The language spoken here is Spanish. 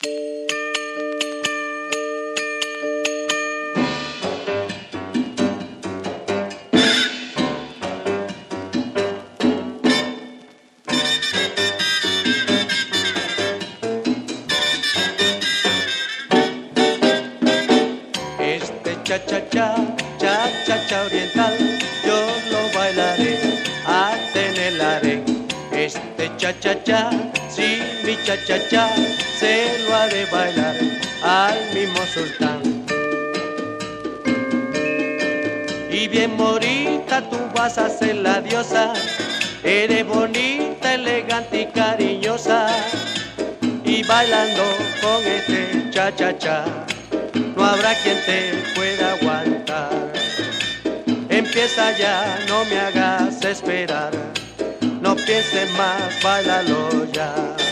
Cha-cha-cha, cha-cha-cha oriental, yo lo bailaré hasta en el harén. Este cha-cha-cha, sí, mi cha-cha-cha, se lo haré bailar al mismo sultán. Y bien morita, tú vas a ser la diosa, eres bonita, elegante y cariñosa. Y bailando con este cha-cha-cha, no habrá quien te pueda aguantar. Empieza ya, no me hagas esperar, no pienses más, báilalo ya.